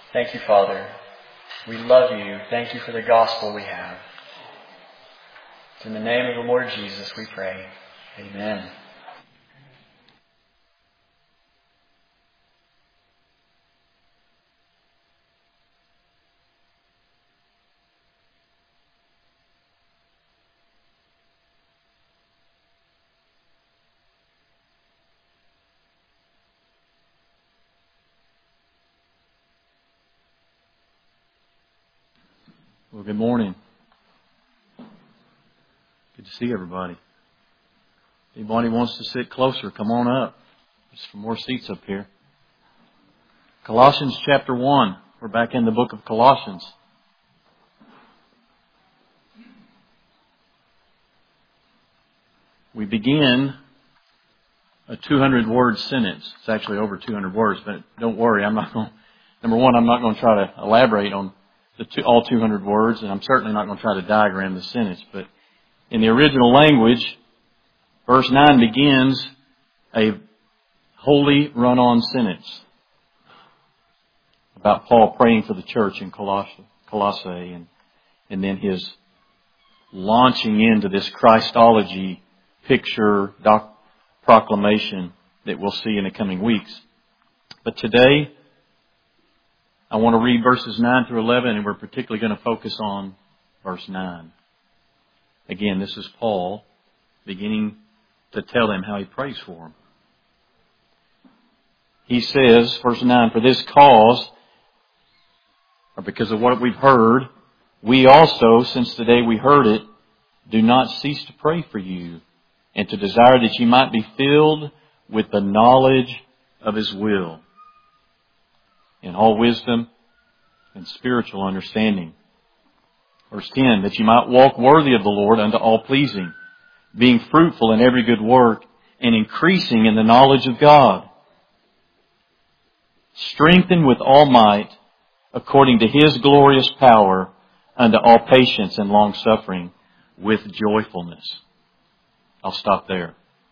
Thank you, Father. We love you. Thank you for the gospel we have. In the name of the Lord Jesus we pray. Amen. Well, good morning. Good to see everybody. If anybody wants to sit closer, come on up. There's some more seats up here. Colossians chapter 1. We're back in the book of Colossians. We begin a 200-word sentence. It's actually over 200 words, but don't worry. I'm not going to try to elaborate on all 200 words, and I'm certainly not going to try to diagram the sentence. But in the original language, verse 9 begins a wholly run-on sentence about Paul praying for the church in Colossae, and then his launching into this Christology picture proclamation that we'll see in the coming weeks. But today, I want to read verses 9 through 11, and we're particularly going to focus on verse 9. Again, this is Paul beginning to tell them how he prays for them. He says, verse 9, "For this cause, or because of what we've heard, we also, since the day we heard it, do not cease to pray for you, and to desire that you might be filled with the knowledge of His will, in all wisdom and spiritual understanding." Verse 10, "That you might walk worthy of the Lord unto all pleasing, being fruitful in every good work, and increasing in the knowledge of God, strengthened with all might, according to His glorious power, unto all patience and long suffering, with joyfulness." I'll stop there.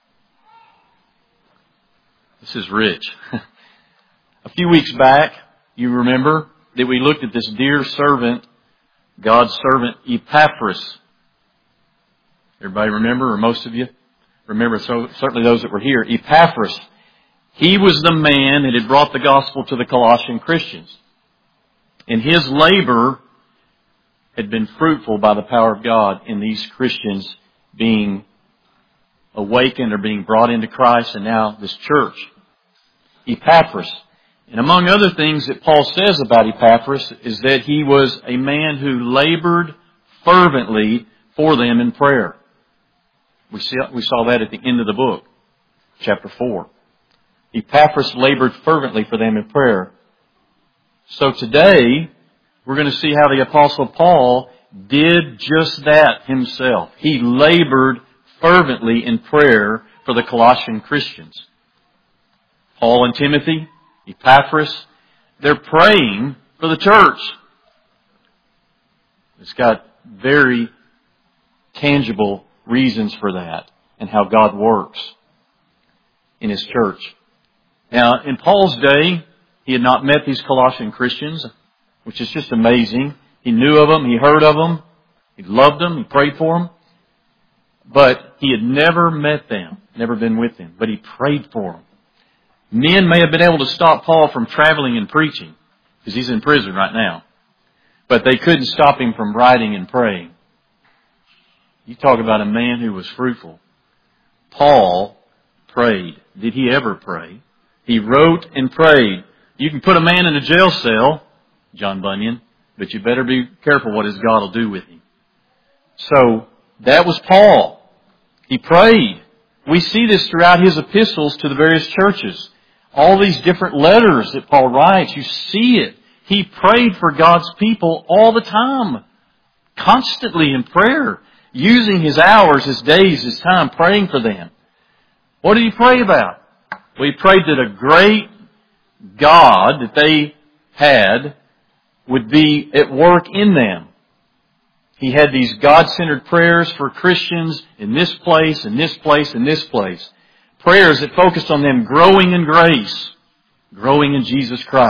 This is rich. A few weeks back, you remember that we looked at this dear servant, God's servant Epaphras. Everybody remember, or most of you remember, so certainly those that were here. Epaphras, he was the man that had brought the gospel to the Colossian Christians. And his labor had been fruitful by the power of God in these Christians being awakened or being brought into Christ, and now this church. Epaphras. And among other things that Paul says about Epaphras is that he was a man who labored fervently for them in prayer. We saw that at the end of the book, chapter 4. Epaphras labored fervently for them in prayer. So today, we're going to see how the Apostle Paul did just that himself. He labored fervently in prayer for the Colossian Christians. Paul and Timothy, Epaphras, they're praying for the church. It's got very tangible reasons for that and how God works in His church. Now, in Paul's day, he had not met these Colossian Christians, which is just amazing. He knew of them, he heard of them, he loved them, he prayed for them. But he had never met them, never been with them, but he prayed for them. Men may have been able to stop Paul from traveling and preaching, because he's in prison right now. But they couldn't stop him from writing and praying. You talk about a man who was fruitful. Paul prayed. Did he ever pray? He wrote and prayed. You can put a man in a jail cell, John Bunyan, but you better be careful what his God will do with him. So, that was Paul. He prayed. We see this throughout his epistles to the various churches. All these different letters that Paul writes, you see it. He prayed for God's people all the time. Constantly in prayer. Using his hours, his days, his time praying for them. What did he pray about? Well, he prayed that a great God that they had would be at work in them. He had these God-centered prayers for Christians in this place, in this place, in this place. Prayers that focused on them growing in grace, growing in Jesus Christ,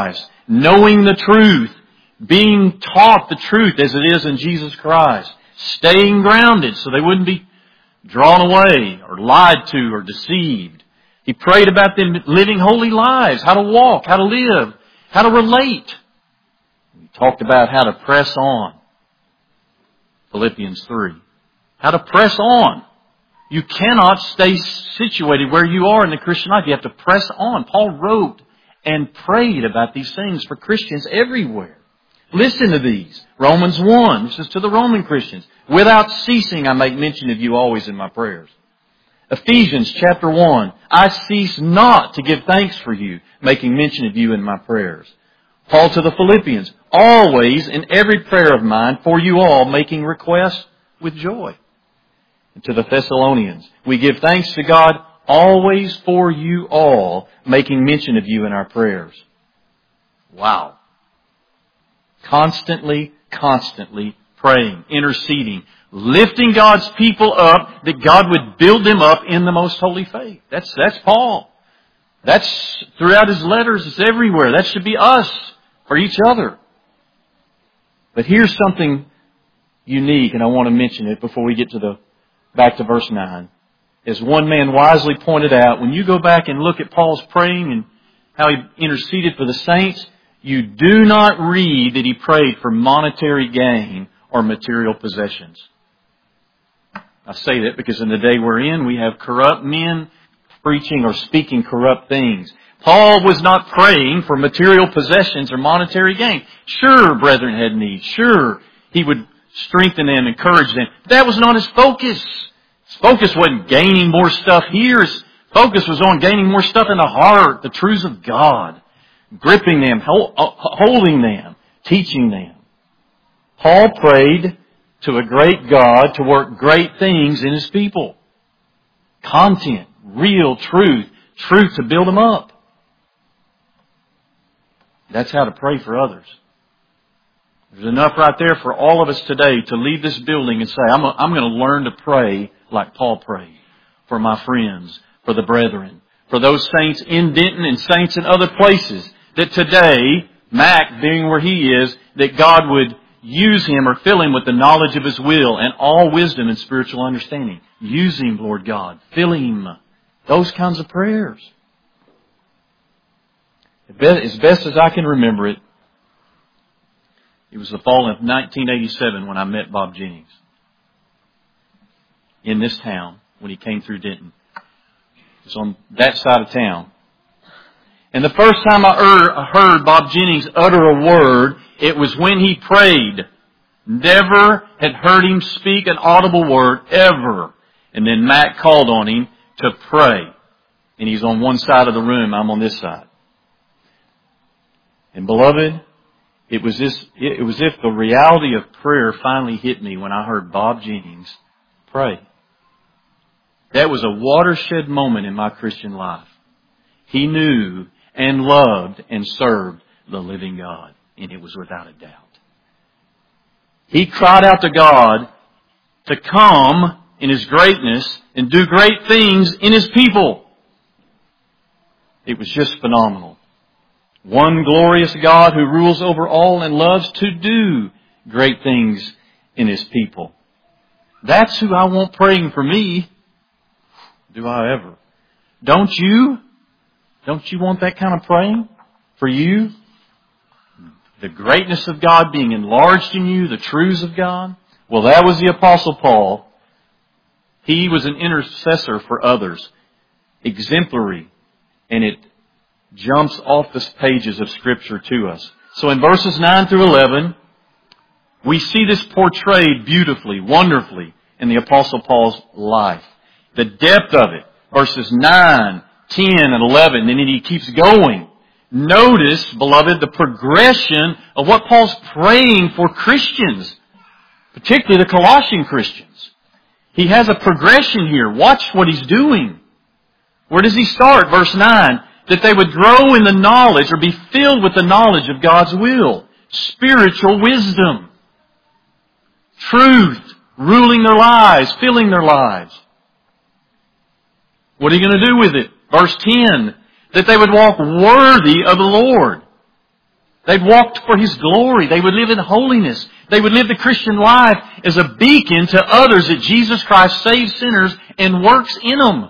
knowing the truth, being taught the truth as it is in Jesus Christ, staying grounded so they wouldn't be drawn away or lied to or deceived. He prayed about them living holy lives, how to walk, how to live, how to relate. He talked about how to press on. Philippians 3. How to press on. You cannot stay situated where you are in the Christian life. You have to press on. Paul wrote and prayed about these things for Christians everywhere. Listen to these. Romans 1. This is to the Roman Christians. Without ceasing, I make mention of you always in my prayers. Ephesians chapter 1. I cease not to give thanks for you, making mention of you in my prayers. Paul to the Philippians. Always in every prayer of mine for you all, making requests with joy. And to the Thessalonians. We give thanks to God always for you all, making mention of you in our prayers. Wow. Constantly praying, interceding, lifting God's people up, that God would build them up in the most holy faith. That's Paul. That's throughout his letters. It's everywhere. That should be us for each other. But here's something unique, and I want to mention it before we get back to verse 9. As one man wisely pointed out, when you go back and look at Paul's praying and how he interceded for the saints, you do not read that he prayed for monetary gain or material possessions. I say that because in the day we're in, we have corrupt men preaching or speaking corrupt things. Paul was not praying for material possessions or monetary gain. Sure, brethren had needs. Sure, he would strengthen them, encourage them. That was not his focus. His focus wasn't gaining more stuff here. His focus was on gaining more stuff in the heart, the truths of God. Gripping them, holding them, teaching them. Paul prayed to a great God to work great things in His people. Content, real truth to build them up. That's how to pray for others. There's enough right there for all of us today to leave this building and say, I'm going to learn to pray like Paul prayed for my friends, for the brethren, for those saints in Denton and saints in other places. That today, Mac being where he is, that God would use him or fill him with the knowledge of His will and all wisdom and spiritual understanding. Use him, Lord God. Fill him. Those kinds of prayers. As best as I can remember it, it was the fall of 1987 when I met Bob Jennings in this town when he came through Denton. It was on that side of town. And the first time I heard Bob Jennings utter a word, it was when he prayed. Never had heard him speak an audible word, ever. And then Matt called on him to pray. And he's on one side of the room, I'm on this side. And beloved, it was if the reality of prayer finally hit me when I heard Bob Jennings pray. That was a watershed moment in my Christian life. He knew and loved and served the living God. And it was without a doubt. He cried out to God to come in His greatness and do great things in His people. It was just phenomenal. One glorious God who rules over all and loves to do great things in His people. That's who I want praying for me. Do I ever? Don't you? Don't you want that kind of praying for you? The greatness of God being enlarged in you, the truths of God. Well, that was the Apostle Paul. He was an intercessor for others. Exemplary. And it jumps off the pages of Scripture to us. So in verses 9 through 11, we see this portrayed beautifully, wonderfully in the Apostle Paul's life. The depth of it. Verses 9, 10, and 11. And then he keeps going. Notice, beloved, the progression of what Paul's praying for Christians. Particularly the Colossian Christians. He has a progression here. Watch what he's doing. Where does he start? Verse 9. That they would grow in the knowledge or be filled with the knowledge of God's will. Spiritual wisdom. Truth. Ruling their lives. Filling their lives. What are you going to do with it? Verse 10. That they would walk worthy of the Lord. They'd walk for His glory. They would live in holiness. They would live the Christian life as a beacon to others that Jesus Christ saves sinners and works in them.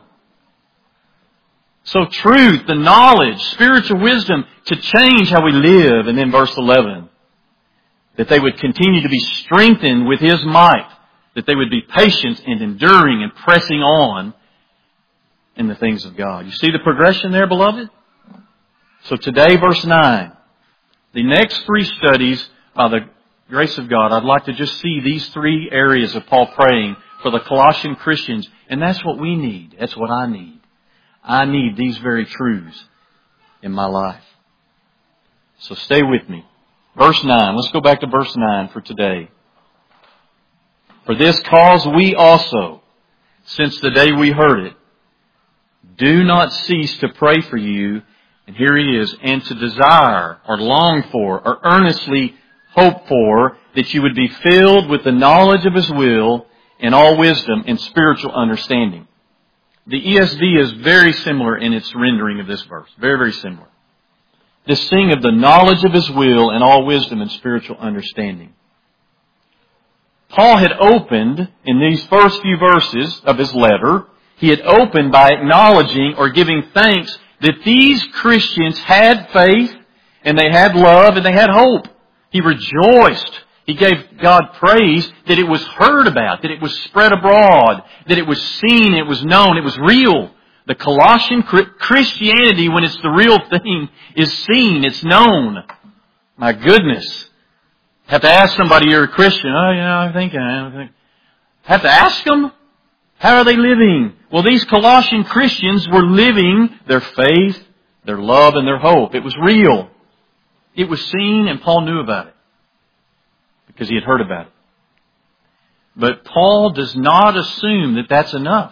So truth, the knowledge, spiritual wisdom to change how we live. And then verse 11, that they would continue to be strengthened with His might, that they would be patient and enduring and pressing on in the things of God. You see the progression there, beloved? So today, verse 9, the next three studies, by the grace of God, I'd like to just see these three areas of Paul praying for the Colossian Christians. And that's what we need. That's what I need. I need these very truths in my life. So stay with me. Verse 9. Let's go back to verse 9 for today. For this cause we also, since the day we heard it, do not cease to pray for you. And here he is. And to desire or long for or earnestly hope for that you would be filled with the knowledge of His will and all wisdom and spiritual understanding. The ESV is very similar in its rendering of this verse. Very, very similar. This thing of the knowledge of His will and all wisdom and spiritual understanding. Paul had opened, in these first few verses of his letter, he had opened by acknowledging or giving thanks that these Christians had faith and they had love and they had hope. He rejoiced. He gave God praise that it was heard about, that it was spread abroad, that it was seen, it was known, it was real. The Colossian Christianity, when it's the real thing, is seen, it's known. My goodness. Have to ask somebody, you're a Christian. Oh, yeah, I think I am. Have to ask them, how are they living? Well, these Colossian Christians were living their faith, their love, and their hope. It was real. It was seen, and Paul knew about it because he had heard about it. But Paul does not assume that that's enough.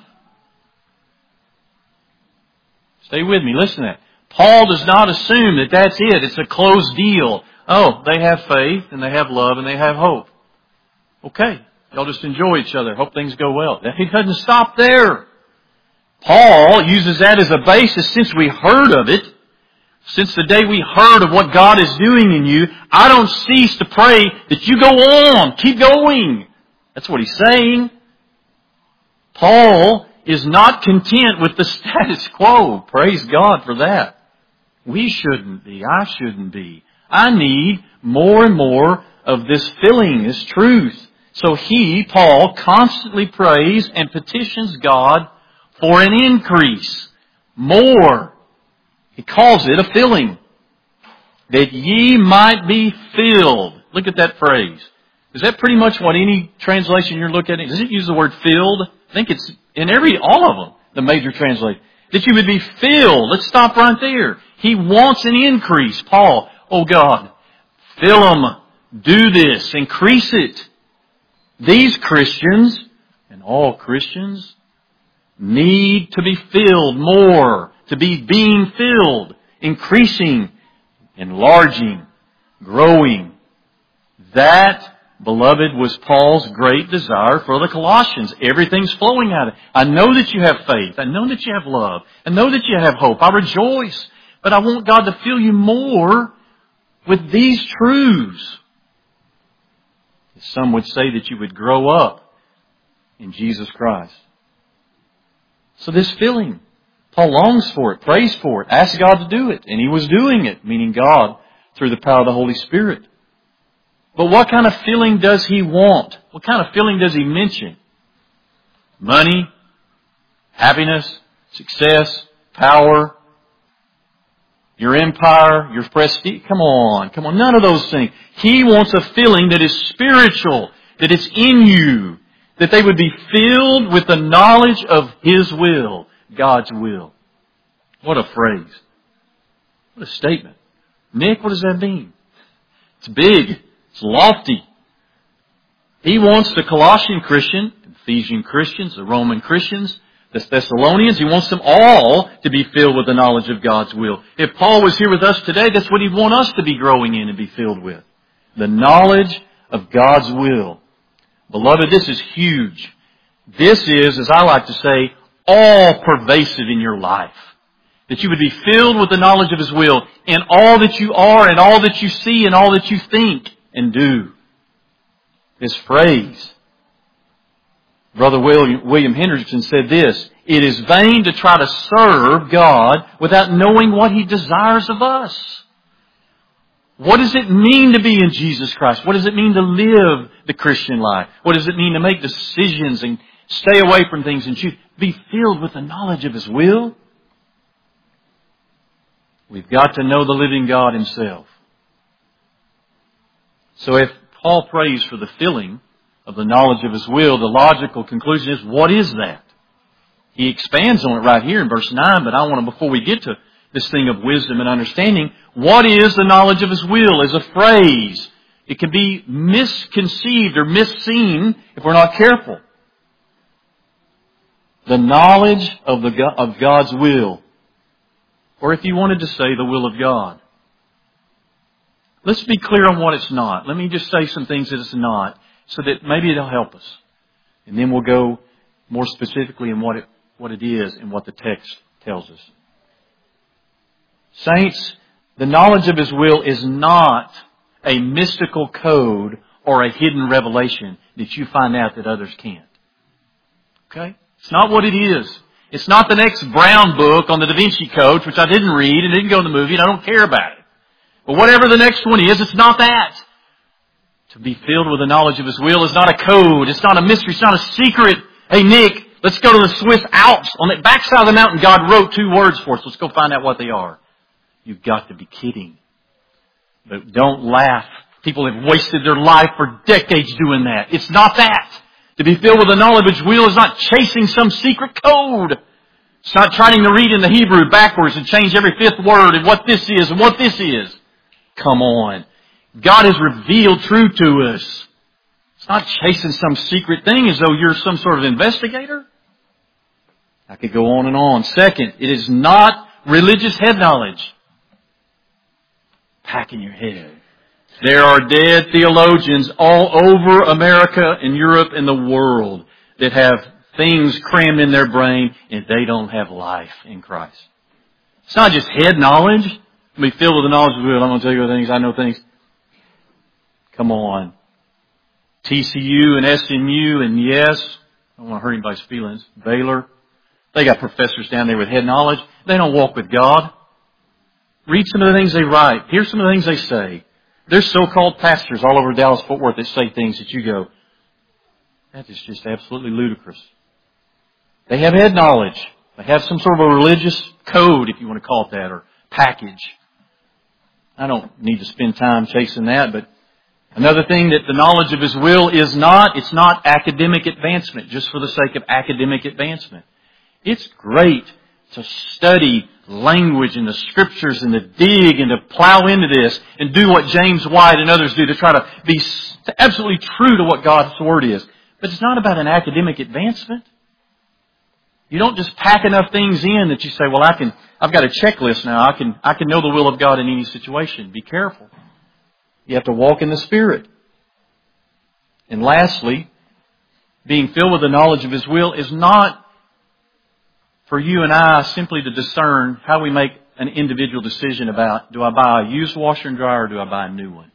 Stay with me. Listen to that. Paul does not assume that that's it. It's a closed deal. Oh, they have faith, and they have love, and they have hope. Okay. Y'all just enjoy each other. Hope things go well. He doesn't stop there. Paul uses that as a basis. Since we heard of it, since the day we heard of what God is doing in you, I don't cease to pray that you go on. Keep going. That's what he's saying. Paul is not content with the status quo. Praise God for that. We shouldn't be. I shouldn't be. I need more and more of this filling, this truth. So Paul, constantly prays and petitions God for an increase. More. He calls it a filling. That ye might be filled. Look at that phrase. Is that pretty much what any translation you're looking at? Does it use the word filled? I think it's in all of them, the major translation. That you would be filled. Let's stop right there. He wants an increase. Paul, oh God, fill them. Do this. Increase it. These Christians, and all Christians, need to be filled more. To be being filled. Increasing. Enlarging. Growing. That, beloved, was Paul's great desire for the Colossians. Everything's flowing out of it. I know that you have faith. I know that you have love. I know that you have hope. I rejoice. But I want God to fill you more with these truths. Some would say that you would grow up in Jesus Christ. So this filling, Paul longs for it, prays for it, asks God to do it. And he was doing it, meaning God, through the power of the Holy Spirit. But what kind of filling does he want? What kind of filling does he mention? Money, happiness, success, power, your empire, your prestige. Come on. None of those things. He wants a filling that is spiritual, that is in you, that they would be filled with the knowledge of His will, God's will. What a phrase. What a statement. Nick, what does that mean? It's big. It's lofty. He wants the Colossian Christian, Ephesian Christians, the Roman Christians, the Thessalonians, he wants them all to be filled with the knowledge of God's will. If Paul was here with us today, that's what he'd want us to be growing in and be filled with. The knowledge of God's will. Beloved, this is huge. This is, as I like to say, all pervasive in your life. That you would be filled with the knowledge of His will in all that you are and all that you see and all that you think and do. This phrase, Brother William Hendrickson said this, "It is vain to try to serve God without knowing what He desires of us." What does it mean to be in Jesus Christ? What does it mean to live the Christian life? What does it mean to make decisions and stay away from things and choose? Be filled with the knowledge of His will. We've got to know the living God Himself. So if Paul prays for the filling of the knowledge of His will, the logical conclusion is, what is that? He expands on it right here in verse 9, but I want to, before we get to this thing of wisdom and understanding, what is the knowledge of His will as a phrase? It can be misconceived or misseen if we're not careful. The knowledge of God's will. Or if you wanted to say the will of God. Let's be clear on what it's not. Let me just say some things that it's not, so that maybe it'll help us. And then we'll go more specifically in what it is and what the text tells us. Saints, the knowledge of His will is not a mystical code or a hidden revelation that you find out that others can't. Okay? It's not what it is. It's not the next Brown book on the Da Vinci Code, which I didn't read and didn't go in the movie and I don't care about it. But whatever the next one is, it's not that. To be filled with the knowledge of His will is not a code. It's not a mystery. It's not a secret. Hey, Nick, let's go to the Swiss Alps. On the backside of the mountain, God wrote 2 words for us. Let's go find out what they are. You've got to be kidding. But don't laugh. People have wasted their life for decades doing that. It's not that. To be filled with the knowledge of His will is not chasing some secret code. It's not trying to read in the Hebrew backwards and change every 5th word and what this is and what this is. Come on. God has revealed truth to us. It's not chasing some secret thing as though you're some sort of investigator. I could go on and on. Second, it is not religious head knowledge. Pack in your head. There are dead theologians all over America and Europe and the world that have things crammed in their brain and they don't have life in Christ. It's not just head knowledge. Be filled with the knowledge of the will. I'm going to tell you things. I know things. Come on. TCU and SMU and yes, I don't want to hurt anybody's feelings. Baylor. They got professors down there with head knowledge. They don't walk with God. Read some of the things they write. Hear some of the things they say. There's so-called pastors all over Dallas-Fort Worth that say things that you go, that is just absolutely ludicrous. They have head knowledge. They have some sort of a religious code, if you want to call it that, or package. I don't need to spend time chasing that, but another thing that the knowledge of His will is not, it's not academic advancement just for the sake of academic advancement. It's great to study language and the Scriptures and to dig and to plow into this and do what James White and others do to try to be absolutely true to what God's Word is. But it's not about an academic advancement. You don't just pack enough things in that you say, well, I've got a checklist now. I can know the will of God in any situation. Be careful. You have to walk in the Spirit. And lastly, being filled with the knowledge of His will is not for you and I simply to discern how we make an individual decision about, do I buy a used washer and dryer or do I buy a new one?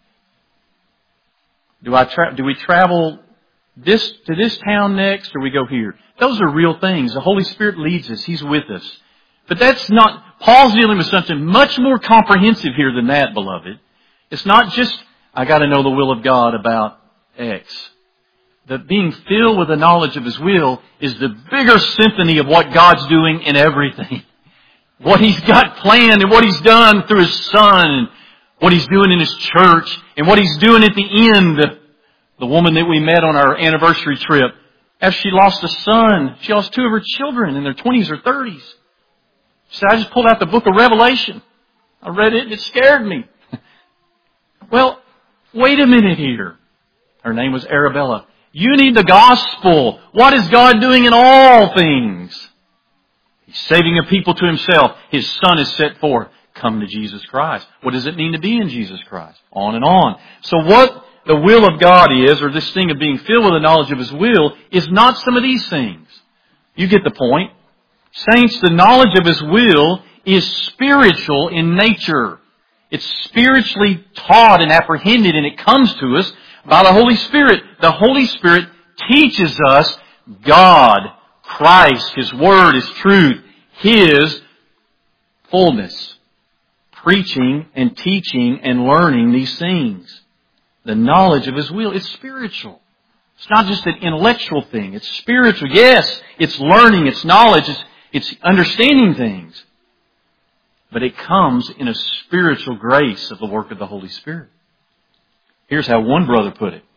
Do we travel to this town next or we go here? Those are real things. The Holy Spirit leads us. He's with us. But that's not, Paul's dealing with something much more comprehensive here than that, beloved. It's not just, I got to know the will of God about X. That being filled with the knowledge of His will is the bigger symphony of what God's doing in everything. What He's got planned and what He's done through His Son and what He's doing in His church and what He's doing at the end. The woman that we met on our anniversary trip, after she lost a son, she lost 2 of her children in their 20s or 30s. She said, I just pulled out the book of Revelation. I read it and it scared me. Well, wait a minute here. Her name was Arabella. You need the gospel. What is God doing in all things? He's saving a people to Himself. His Son is set forth. Come to Jesus Christ. What does it mean to be in Jesus Christ? On and on. So what the will of God is, or this thing of being filled with the knowledge of His will, is not some of these things. You get the point. Saints, the knowledge of His will is spiritual in nature. It's spiritually taught and apprehended, and it comes to us by the Holy Spirit. The Holy Spirit teaches us God, Christ, His Word, His truth, His fullness. Preaching and teaching and learning these things. The knowledge of His will. It's spiritual. It's not just an intellectual thing. It's spiritual. Yes, it's learning, it's knowledge, it's understanding things. But it comes in a spiritual grace of the work of the Holy Spirit. Here's how one brother put it.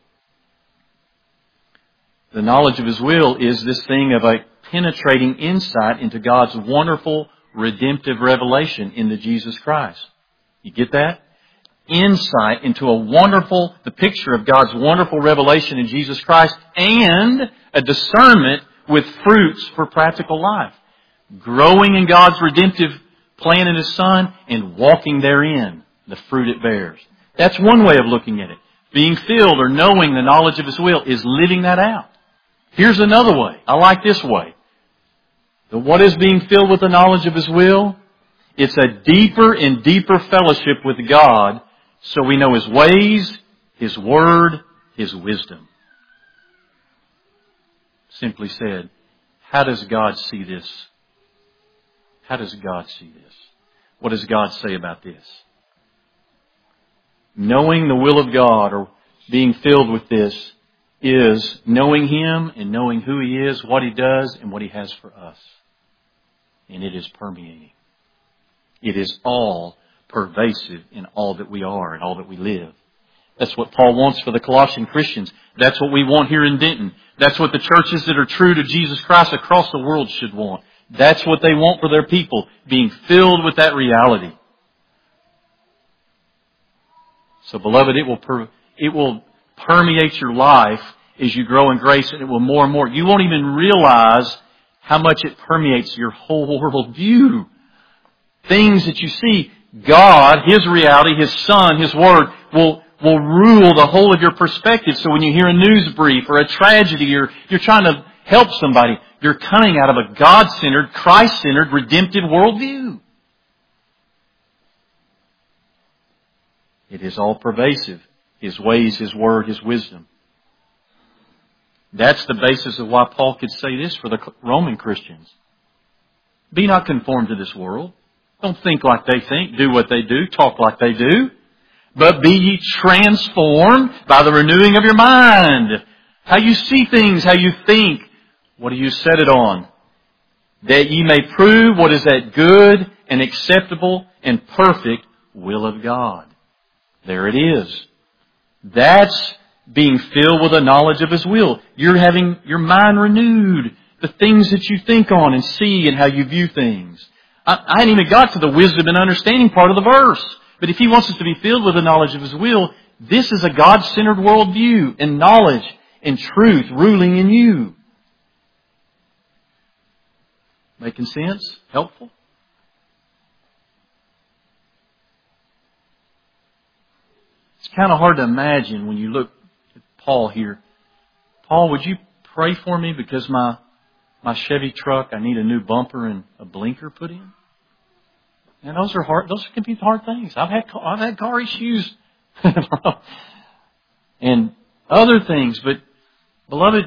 The knowledge of His will is this thing of a penetrating insight into God's wonderful redemptive revelation into Jesus Christ. You get that? Insight into the picture of God's wonderful revelation in Jesus Christ, and a discernment with fruits for practical life. Growing in God's redemptive plan in His Son and walking therein, the fruit it bears. That's one way of looking at it. Being filled or knowing the knowledge of His will is living that out. Here's another way. I like this way. What is being filled with the knowledge of His will? It's a deeper and deeper fellowship with God, so we know His ways, His Word, His wisdom. Simply said, how does God see this? How does God see this? What does God say about this? Knowing the will of God, or being filled with this, is knowing Him and knowing who He is, what He does, and what He has for us. And it is permeating. It is all pervasive in all that we are and all that we live. That's what Paul wants for the Colossian Christians. That's what we want here in Denton. That's what the churches that are true to Jesus Christ across the world should want. That's what they want for their people, being filled with that reality. So, beloved, it will permeate your life as you grow in grace, and it will more and more. You won't even realize how much it permeates your whole world view. Things that you see, God, His reality, His Son, His Word will rule the whole of your perspective. So when you hear a news brief or a tragedy, or you're trying to help somebody, you're coming out of a God-centered, Christ-centered, redemptive worldview. It is all pervasive. His ways, His Word, His wisdom. That's the basis of why Paul could say this for the Roman Christians. Be not conformed to this world. Don't think like they think, do what they do, talk like they do. But be ye transformed by the renewing of your mind. How you see things, how you think. What do you set it on? That ye may prove what is that good and acceptable and perfect will of God. There it is. That's being filled with a knowledge of His will. You're having your mind renewed. The things that you think on and see and how you view things. I hadn't even got to the wisdom and understanding part of the verse. But if He wants us to be filled with the knowledge of His will, this is a God-centered worldview and knowledge and truth ruling in you. Making sense? Helpful? It's kind of hard to imagine when you look at Paul here. Paul, would you pray for me because my Chevy truck, I need a new bumper and a blinker put in? And those are hard. Those can be hard things. I've had car issues and other things. But beloved,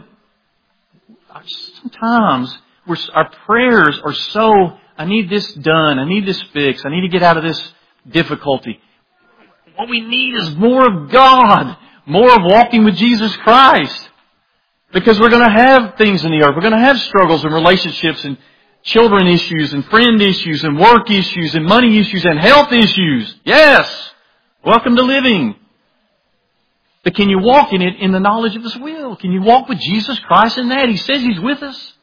sometimes our prayers are so, I need this done. I need this fixed. I need to get out of this difficulty. What we need is more of God, more of walking with Jesus Christ. Because we're going to have things in the earth. We're going to have struggles and relationships and children issues and friend issues and work issues and money issues and health issues. Yes! Welcome to living. But can you walk in it in the knowledge of His will? Can you walk with Jesus Christ in that? He says He's with us.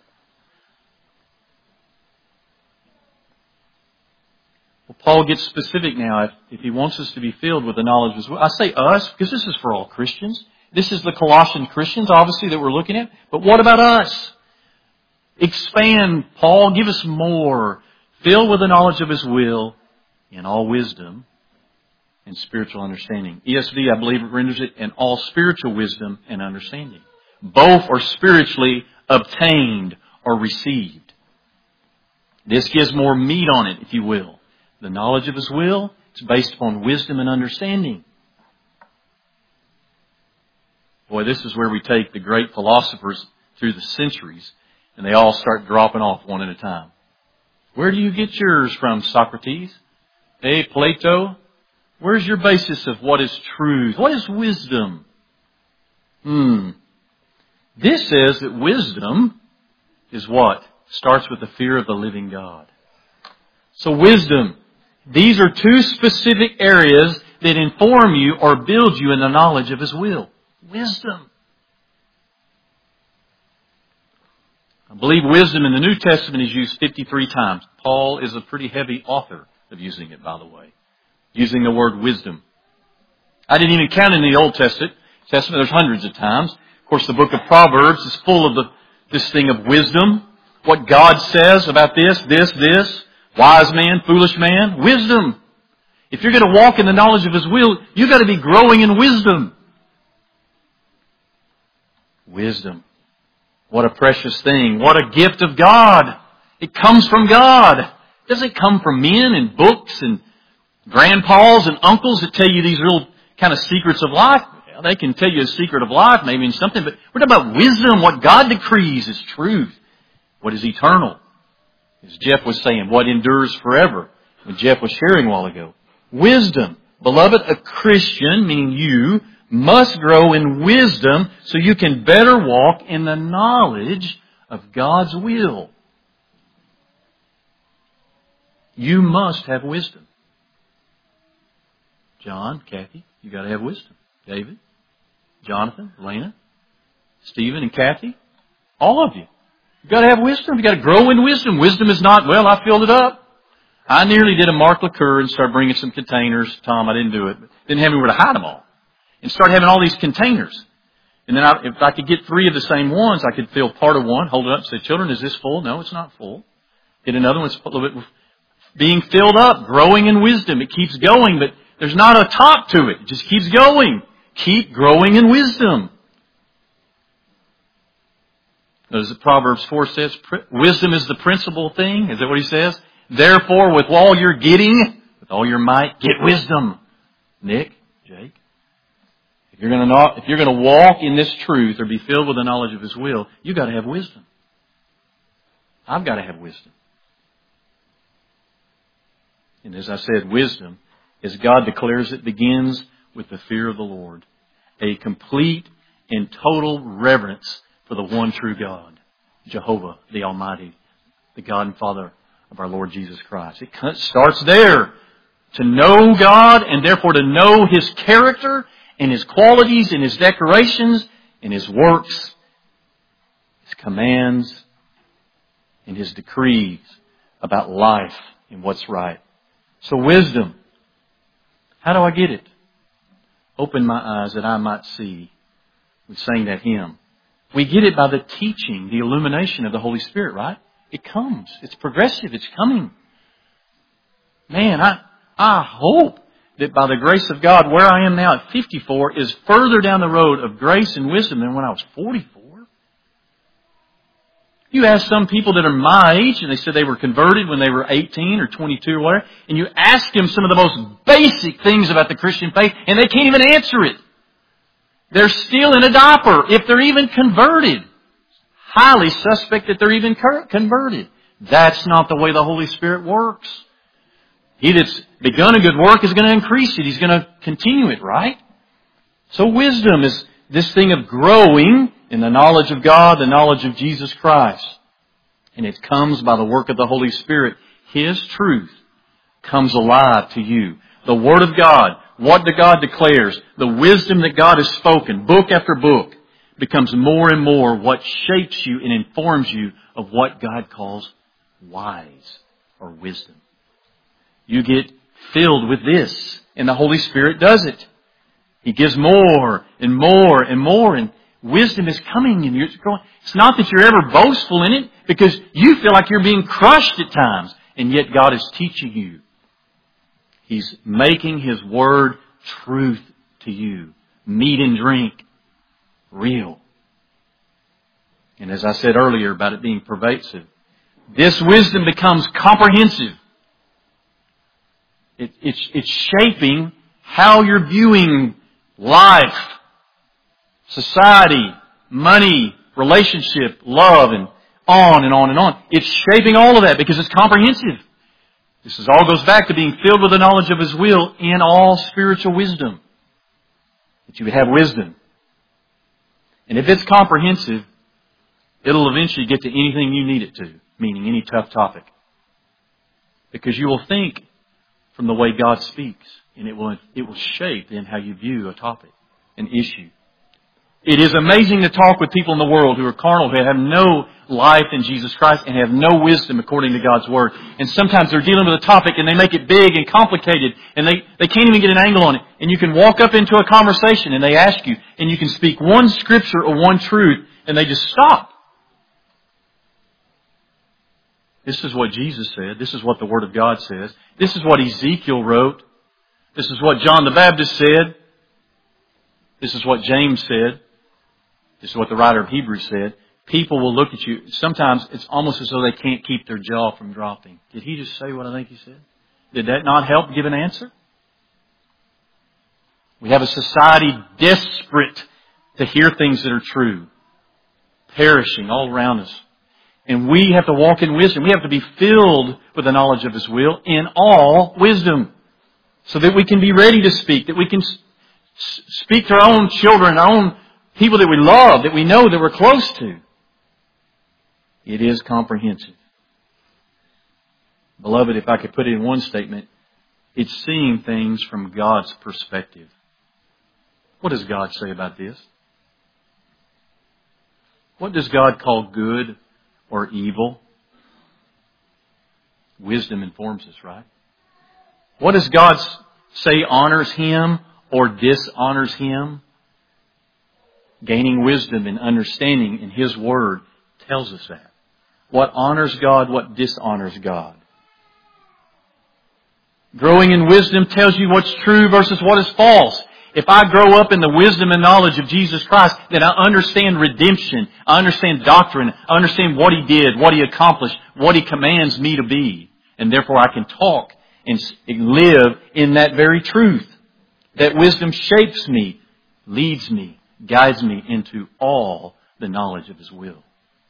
Well, Paul gets specific now if he wants us to be filled with the knowledge of His will. I say us because this is for all Christians. This is the Colossian Christians, obviously, that we're looking at. But what about us? Expand, Paul. Give us more. Fill with the knowledge of His will in all wisdom and spiritual understanding. ESV, I believe, renders it in all spiritual wisdom and understanding. Both are spiritually obtained or received. This gives more meat on it, if you will. The knowledge of His will, it's based upon wisdom and understanding. Boy, this is where we take the great philosophers through the centuries, and they all start dropping off one at a time. Where do you get yours from, Socrates? Hey, Plato? Where's your basis of what is truth? What is wisdom? This says that wisdom is what? Starts with the fear of the living God. So wisdom. These are two specific areas that inform you or build you in the knowledge of His will. Wisdom. I believe wisdom in the New Testament is used 53 times. Paul is a pretty heavy author of using it, by the way. Using the word wisdom. I didn't even count in the Old Testament. There's hundreds of times. Of course, the book of Proverbs is full of this thing of wisdom. What God says about this. Wise man, foolish man. Wisdom. If you're going to walk in the knowledge of His will, you've got to be growing in wisdom. Wisdom. What a precious thing. What a gift of God. It comes from God. It doesn't come from men and books and grandpas and uncles that tell you these real kind of secrets of life. Well, they can tell you a secret of life, maybe in something, but we're talking about wisdom. What God decrees is truth. What is eternal. As Jeff was saying, what endures forever. When Jeff was sharing a while ago. Wisdom. Beloved, a Christian, meaning you, must grow in wisdom so you can better walk in the knowledge of God's will. You must have wisdom. John, Kathy, you got to have wisdom. David, Jonathan, Elena, Stephen, and Kathy, all of you. You've got to have wisdom. You've got to grow in wisdom. Wisdom is not, well, I filled it up. I nearly did a Mark Liqueur and started bringing some containers. Tom, I didn't do it. Didn't have anywhere to hide them all. And start having all these containers. And then if I could get 3 of the same ones, I could fill part of one, hold it up and say, children, is this full? No, it's not full. Get another one, it's a little bit being filled up, growing in wisdom. It keeps going, but there's not a top to it. It just keeps going. Keep growing in wisdom. As Proverbs 4 says, wisdom is the principal thing. Is that what he says? Therefore, with all you're getting, with all your might, get wisdom. Nick, Jake. If you're going to walk in this truth or be filled with the knowledge of His will, you've got to have wisdom. I've got to have wisdom. And as I said, wisdom, as God declares it, begins with the fear of the Lord. A complete and total reverence for the one true God, Jehovah, the Almighty, the God and Father of our Lord Jesus Christ. It starts there. To know God and therefore to know His character and His qualities and His decorations and His works, His commands and His decrees about life and what's right. So wisdom. How do I get it? Open my eyes that I might see. We sang that hymn. We get it by the teaching, the illumination of the Holy Spirit, right? It comes. It's progressive. It's coming. Man, I hope that by the grace of God, where I am now at 54 is further down the road of grace and wisdom than when I was 44. You ask some people that are my age, and they said they were converted when they were 18 or 22 or whatever, and you ask them some of the most basic things about the Christian faith, and they can't even answer it. They're still in a diaper, if they're even converted. Highly suspect that they're even converted. That's not the way the Holy Spirit works. He that's begun a good work is going to increase it. He's going to continue it, right? So wisdom is this thing of growing in the knowledge of God, the knowledge of Jesus Christ. And it comes by the work of the Holy Spirit. His truth comes alive to you. The Word of God, what God declares, the wisdom that God has spoken, book after book, becomes more and more what shapes you and informs you of what God calls wise or wisdom. You get filled with this, and the Holy Spirit does it. He gives more and more and more, and wisdom is coming, and you're growing. It's not that you're ever boastful in it, because you feel like you're being crushed at times, and yet God is teaching you. He's making His Word truth to you. Meat and drink. Real. And as I said earlier about it being pervasive, This wisdom becomes comprehensive. It's shaping how you're viewing life, society, money, relationship, love, and on and on and on. It's shaping all of that because it's comprehensive. This all goes back to being filled with the knowledge of His will in all spiritual wisdom. That you would have wisdom. And if it's comprehensive, it'll eventually get to anything you need it to, meaning any tough topic. Because you will think from the way God speaks, and it will shape then how you view a topic, an issue. It is amazing to talk with people in the world who are carnal, who have no life in Jesus Christ and have no wisdom according to God's Word. And sometimes they're dealing with a topic and they make it big and complicated and they can't even get an angle on it. And you can walk up into a conversation and they ask you and you can speak one scripture or one truth and they just stop. This is what Jesus said. This is what the Word of God says. This is what Ezekiel wrote. This is what John the Baptist said. This is what James said. This is what the writer of Hebrews said. People will look at you. Sometimes it's almost as though they can't keep their jaw from dropping. Did he just say what I think he said? Did that not help give an answer? We have a society desperate to hear things that are true. Perishing all around us. And we have to walk in wisdom. We have to be filled with the knowledge of His will in all wisdom. So that we can be ready to speak. That we can speak to our own children, our own people that we love, that we know, that we're close to. It is comprehensive. Beloved, if I could put it in one statement, it's seeing things from God's perspective. What does God say about this? What does God call good or evil? Wisdom informs us, right? What does God say honors Him or dishonors Him? Gaining wisdom and understanding in His Word tells us that. What honors God, what dishonors God. Growing in wisdom tells you what's true versus what is false. If I grow up in the wisdom and knowledge of Jesus Christ, then I understand redemption. I understand doctrine. I understand what He did, what He accomplished, what He commands me to be. And therefore I can talk and live in that very truth. That wisdom shapes me, leads me, guides me into all the knowledge of His will.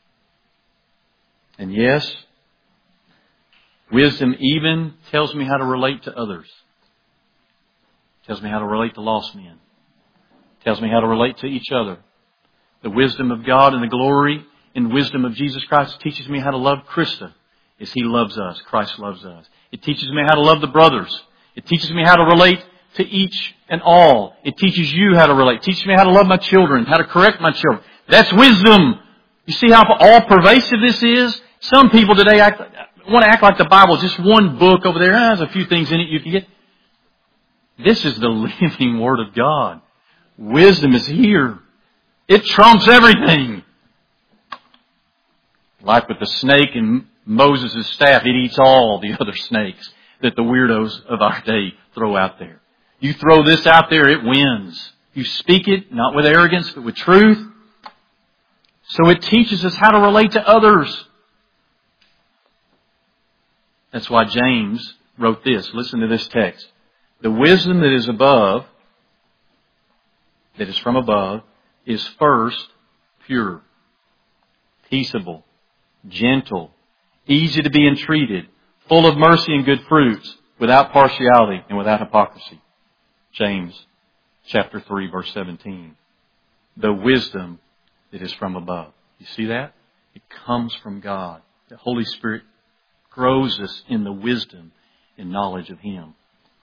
And yes, wisdom even tells me how to relate to others. Tells me how to relate to lost men. Tells me how to relate to each other. The wisdom of God and the glory and wisdom of Jesus Christ teaches me how to love Krista as He loves us. Christ loves us. It teaches me how to love the brothers. It teaches me how to relate to each and all. It teaches you how to relate. It teaches me how to love my children, how to correct my children. That's wisdom. You see how all pervasive this is? Some people today want to act like the Bible is just one book over there. There's a few things in it you can get. This is the living Word of God. Wisdom is here. It trumps everything. Like with the snake and Moses' staff, it eats all the other snakes that the weirdos of our day throw out there. You throw this out there, it wins. You speak it, not with arrogance, but with truth. So it teaches us how to relate to others. That's why James wrote this. Listen to this text. The wisdom that is above, that is from above, is first pure, peaceable, gentle, easy to be entreated, full of mercy and good fruits, without partiality and without hypocrisy. James chapter 3, verse 17. The wisdom that is from above. You see that? It comes from God. The Holy Spirit grows us in the wisdom and knowledge of Him.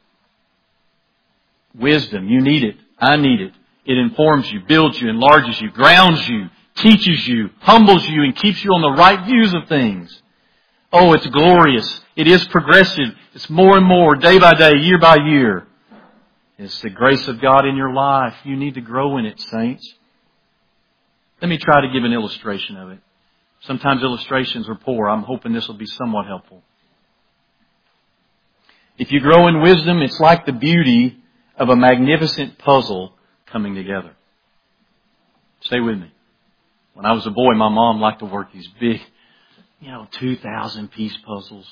Wisdom, you need it. I need it. It informs you, builds you, enlarges you, grounds you, teaches you, humbles you, and keeps you on the right views of things. Oh, it's glorious. It is progressive. It's more and more, day by day, year by year. It's the grace of God in your life. You need to grow in it, saints. Let me try to give an illustration of it. Sometimes illustrations are poor. I'm hoping this will be somewhat helpful. If you grow in wisdom, it's like the beauty of a magnificent puzzle coming together. Stay with me. When I was a boy, my mom liked to work these big 2,000 piece puzzles.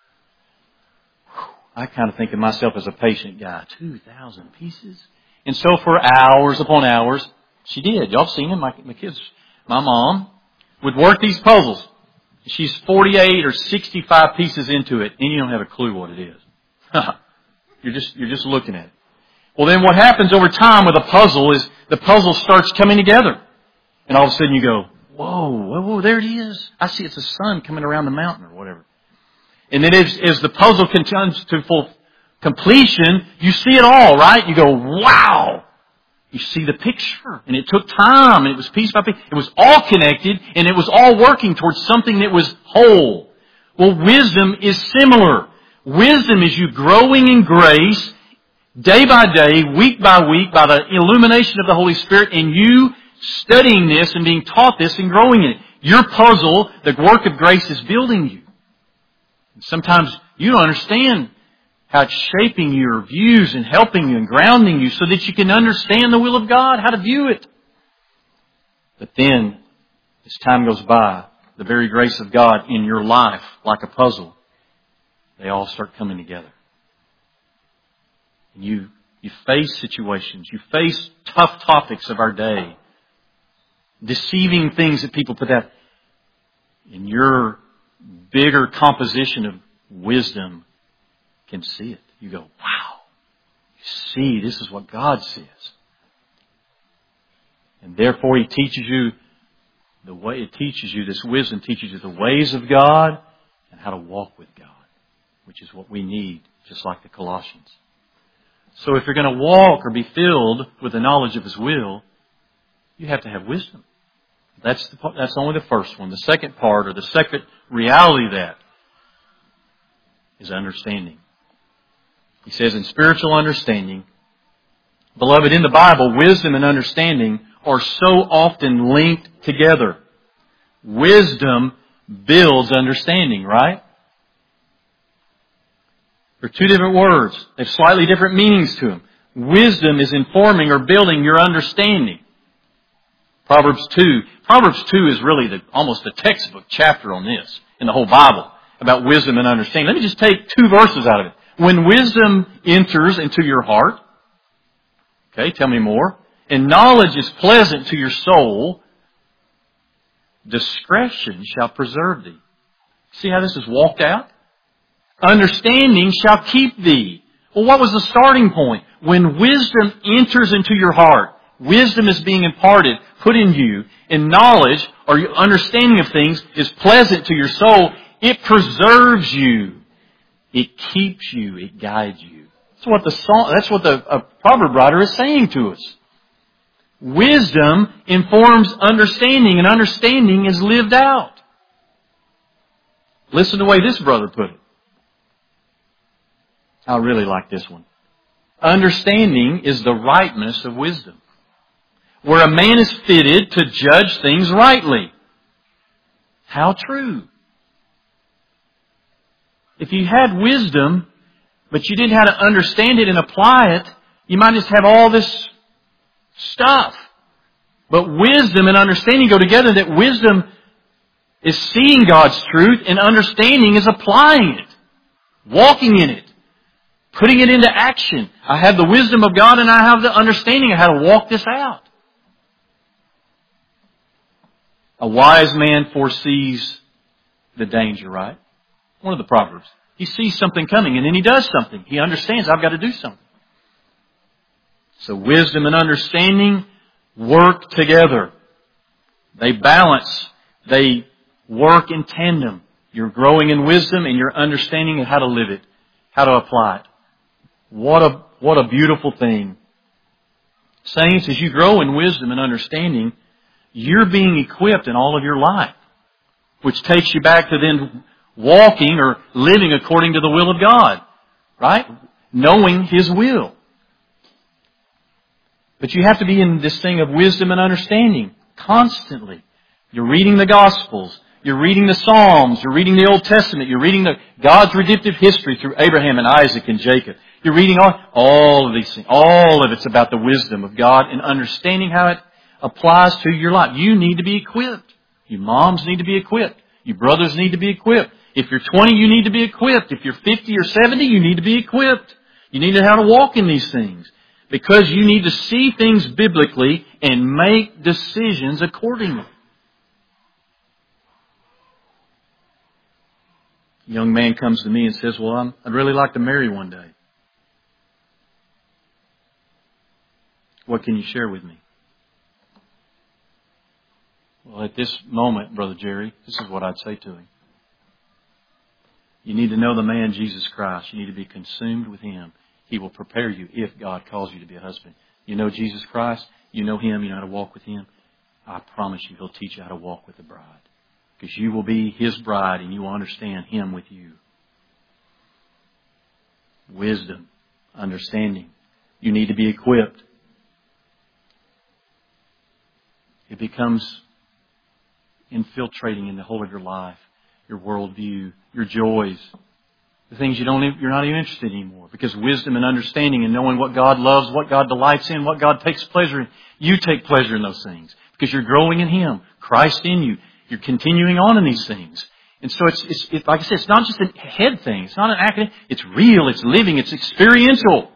I kind of think of myself as a patient guy. 2,000 pieces? And so for hours upon hours, she did. Y'all seen it? My kids, my mom would work these puzzles. She's 48 or 65 pieces into it, and you don't have a clue what it is. You're just looking at it. Well, then what happens over time with a puzzle is the puzzle starts coming together. And all of a sudden you go, whoa, there it is. I see it's a sun coming around the mountain or whatever. And then as the puzzle continues to full completion, you see it all, right? You go, wow! You see the picture. And it took time, and it was piece by piece. It was all connected, and it was all working towards something that was whole. Well, wisdom is similar. Wisdom is you growing in grace, day by day, week by week, by the illumination of the Holy Spirit, and you studying this and being taught this and growing in it. Your puzzle, the work of grace, is building you. Sometimes you don't understand how it's shaping your views and helping you and grounding you so that you can understand the will of God, how to view it. But then, as time goes by, the very grace of God in your life, like a puzzle, they all start coming together. And you face situations, you face tough topics of our day, deceiving things that people put out. In your bigger composition of wisdom can see it. You go, wow. You see, this is what God says. And therefore He teaches you this wisdom teaches you the ways of God and how to walk with God, which is what we need, just like the Colossians. So if you're going to walk or be filled with the knowledge of His will, you have to have wisdom. That's only the first one. The second part, or the second reality of that, is understanding. He says in spiritual understanding, beloved, in the Bible, wisdom and understanding are so often linked together. Wisdom builds understanding, right? They're two different words. They have slightly different meanings to them. Wisdom is informing or building your understanding. Proverbs 2 is really almost a textbook chapter on this in the whole Bible about wisdom and understanding. Let me just take 2 verses out of it. When wisdom enters into your heart, okay, tell me more, and knowledge is pleasant to your soul, discretion shall preserve thee. See how this is walked out? Understanding shall keep thee. Well, what was the starting point? When wisdom enters into your heart, wisdom is being imparted, put in you, and knowledge or your understanding of things is pleasant to your soul. It preserves you. It keeps you. It guides you. That's what the proverb writer is saying to us. Wisdom informs understanding, and understanding is lived out. Listen to the way this brother put it. I really like this one. Understanding is the rightness of wisdom, where a man is fitted to judge things rightly. How true. If you had wisdom, but you didn't know how to understand it and apply it, you might just have all this stuff. But wisdom and understanding go together, that wisdom is seeing God's truth and understanding is applying it, walking in it, putting it into action. I have the wisdom of God and I have the understanding of how to walk this out. A wise man foresees the danger, right? One of the Proverbs. He sees something coming and then he does something. He understands, I've got to do something. So wisdom and understanding work together. They balance. They work in tandem. You're growing in wisdom and you're understanding how to live it, how to apply it. What a beautiful thing. Saints, as you grow in wisdom and understanding, you're being equipped in all of your life, which takes you back to then walking or living according to the will of God, right? Knowing His will. But you have to be in this thing of wisdom and understanding constantly. You're reading the Gospels. You're reading the Psalms. You're reading the Old Testament. You're reading God's redemptive history through Abraham and Isaac and Jacob. You're reading all of these things. All of it's about the wisdom of God and understanding how it applies to your life. You need to be equipped. You moms need to be equipped. You brothers need to be equipped. If you're 20, you need to be equipped. If you're 50 or 70, you need to be equipped. You need to know how to walk in these things. Because you need to see things biblically and make decisions accordingly. A young man comes to me and says, well, I'd really like to marry one day. What can you share with me? Well, at this moment, Brother Jerry, this is what I'd say to him. You need to know the man Jesus Christ. You need to be consumed with Him. He will prepare you if God calls you to be a husband. You know Jesus Christ. You know Him. You know how to walk with Him. I promise you He'll teach you how to walk with the bride. Because you will be His bride and you will understand Him with you. Wisdom, understanding. You need to be equipped. It becomes infiltrating in the whole of your life, your worldview, your joys, the things you're not even interested in anymore. Because wisdom and understanding and knowing what God loves, what God delights in, what God takes pleasure in, you take pleasure in those things. Because you're growing in Him, Christ in you. You're continuing on in these things. And so it's like I said, it's not just a head thing. It's not an academic. It's real. It's living. It's experiential.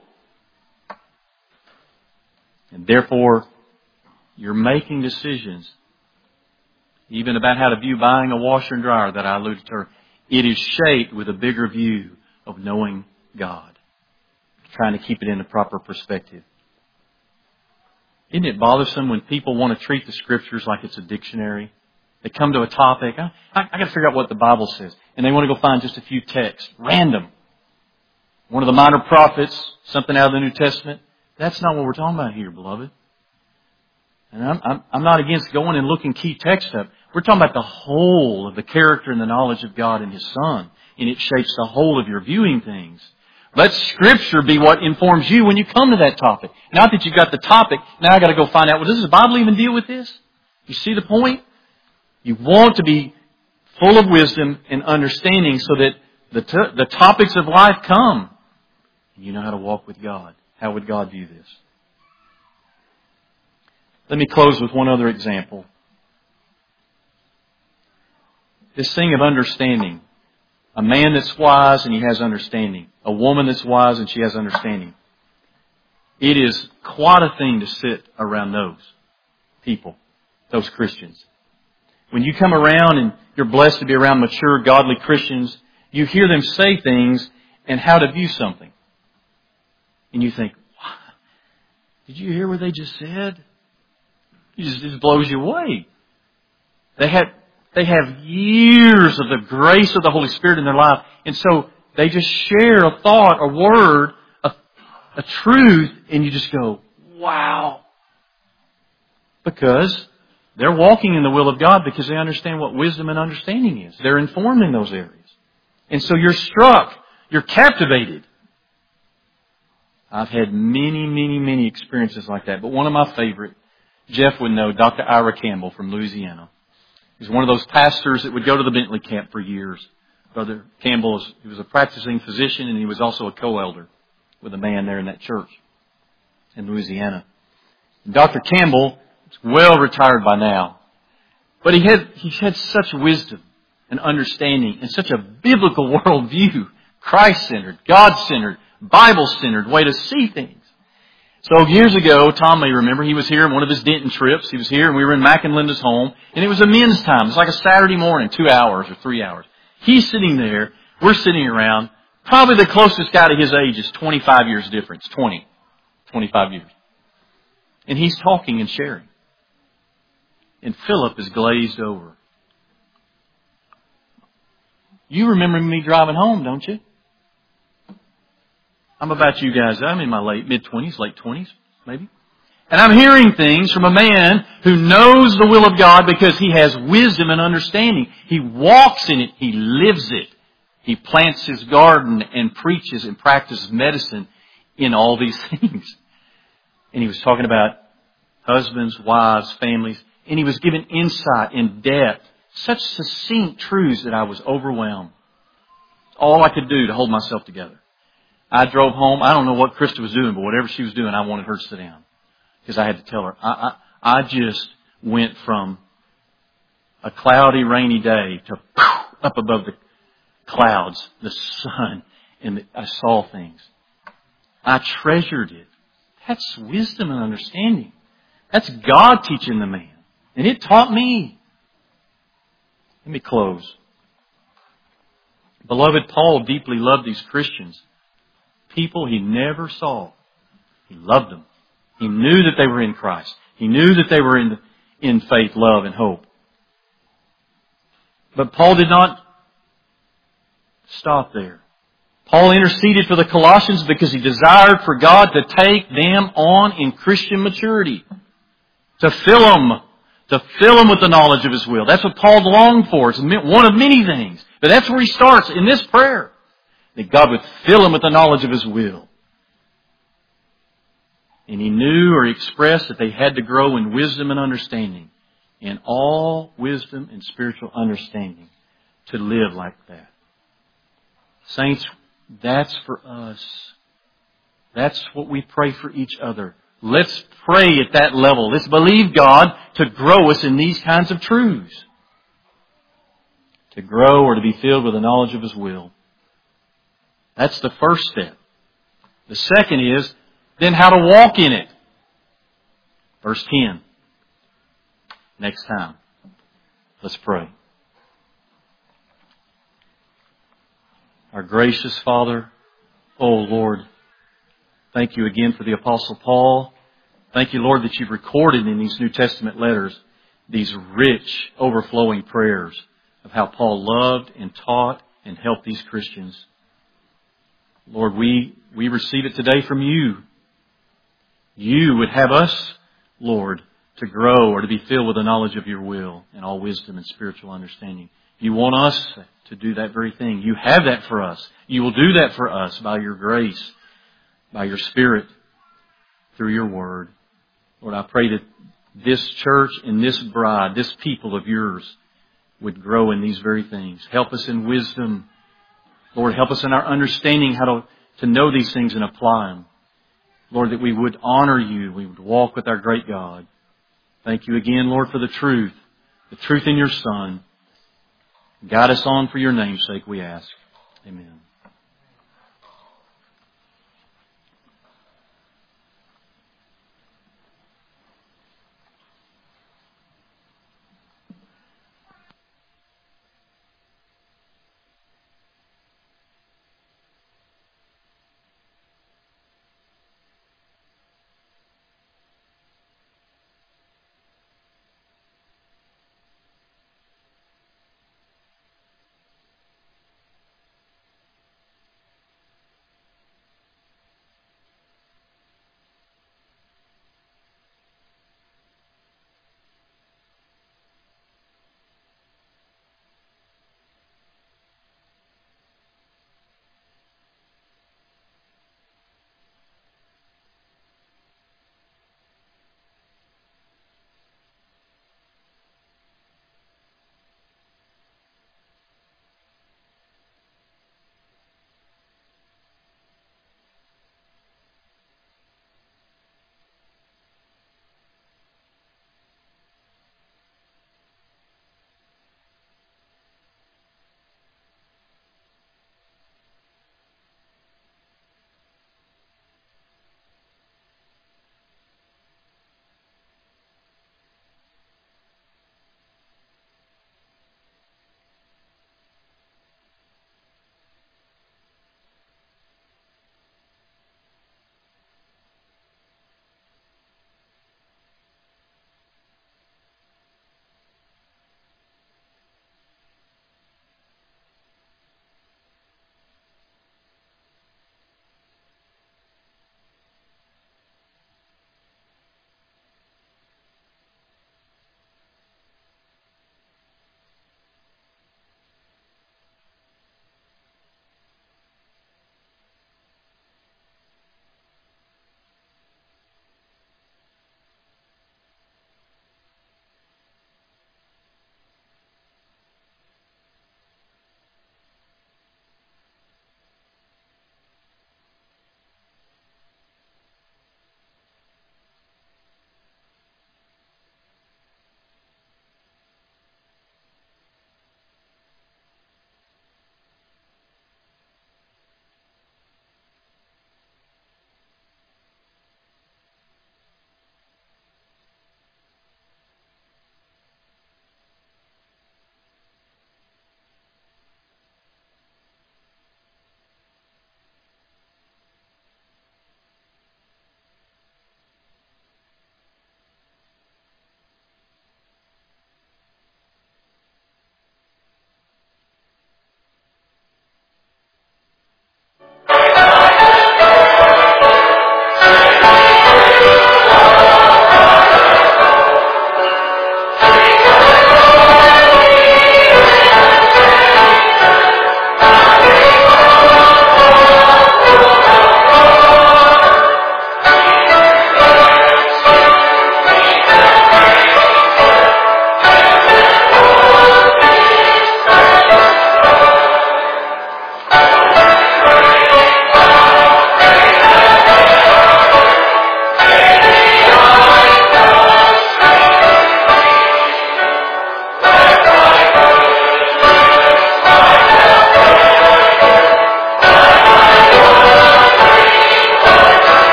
And therefore, you're making decisions, even about how to view buying a washer and dryer that I alluded to. It is shaped with a bigger view of knowing God, trying to keep it in a proper perspective. Isn't it bothersome when people want to treat the Scriptures like it's a dictionary? They come to a topic, I got to figure out what the Bible says, and they want to go find just a few texts, random. One of the minor prophets, something out of the New Testament. That's not what we're talking about here, beloved. And I'm not against going and looking key text up. We're talking about the whole of the character and the knowledge of God and His Son. And it shapes the whole of your viewing things. Let Scripture be what informs you when you come to that topic. Not that you've got the topic, now I've got to go find out, well, does the Bible even deal with this? You see the point? You want to be full of wisdom and understanding so that the topics of life come. And you know how to walk with God. How would God view this? Let me close with one other example. This thing of understanding. A man that's wise and he has understanding. A woman that's wise and she has understanding. It is quite a thing to sit around those people, those Christians. When you come around and you're blessed to be around mature, godly Christians, you hear them say things and how to view something. And you think, wow, did you hear what they just said? It just blows you away. They have years of the grace of the Holy Spirit in their life. And so they just share a thought, a word, a truth, and you just go, wow. Because they're walking in the will of God because they understand what wisdom and understanding is. They're informed in those areas. And so you're struck. You're captivated. I've had many experiences like that. But one of my favorite, Jeff would know, Dr. Ira Campbell from Louisiana. He's one of those pastors that would go to the Bentley camp for years. Brother Campbell, he was a practicing physician and he was also a co-elder with a man there in that church in Louisiana. And Dr. Campbell is well retired by now. But he had such wisdom and understanding and such a biblical worldview, Christ-centered, God-centered, Bible-centered way to see things. So years ago, Tom may remember, he was here on one of his Denton trips. He was here and we were in Mac and Linda's home. And it was a men's time. It was like a Saturday morning, 2 hours or 3 hours. He's sitting there. We're sitting around. Probably the closest guy to his age is 25 years difference. 25 years. And he's talking and sharing. And Philip is glazed over. You remember me driving home, don't you? I'm about you guys. I'm in my mid-20s, late 20s, maybe. And I'm hearing things from a man who knows the will of God because he has wisdom and understanding. He walks in it. He lives it. He plants his garden and preaches and practices medicine in all these things. And he was talking about husbands, wives, families. And he was giving insight in depth. Such succinct truths that I was overwhelmed. All I could do to hold myself together. I drove home. I don't know what Krista was doing, but whatever she was doing, I wanted her to sit down. Because I had to tell her. I just went from a cloudy, rainy day to up above the clouds, the sun, and I saw things. I treasured it. That's wisdom and understanding. That's God teaching the man. And it taught me. Let me close. Beloved, Paul deeply loved these Christians. People he never saw. He loved them. He knew that they were in Christ. He knew that they were in faith, love, and hope. But Paul did not stop there. Paul interceded for the Colossians because he desired for God to take them on in Christian maturity. To fill them with the knowledge of His will. That's what Paul longed for. It's one of many things. But that's where he starts in this prayer. That God would fill him with the knowledge of His will. And he knew or expressed that they had to grow in wisdom and understanding. In all wisdom and spiritual understanding. To live like that. Saints, that's for us. That's what we pray for each other. Let's pray at that level. Let's believe God to grow us in these kinds of truths. To grow or to be filled with the knowledge of His will. That's the first step. The second is, then how to walk in it. Verse 10. Next time. Let's pray. Our gracious Father, oh Lord, thank You again for the Apostle Paul. Thank You, Lord, that You've recorded in these New Testament letters these rich, overflowing prayers of how Paul loved and taught and helped these Christians. Lord, we receive it today from You. You would have us, Lord, to grow or to be filled with the knowledge of Your will and all wisdom and spiritual understanding. You want us to do that very thing. You have that for us. You will do that for us by Your grace, by Your Spirit, through Your Word. Lord, I pray that this church and this bride, this people of Yours, would grow in these very things. Help us in wisdom. Lord, help us in our understanding how to know these things and apply them. Lord, that we would honor You. We would walk with our great God. Thank You again, Lord, for the truth in Your Son. Guide us on for Your name's sake, we ask. Amen.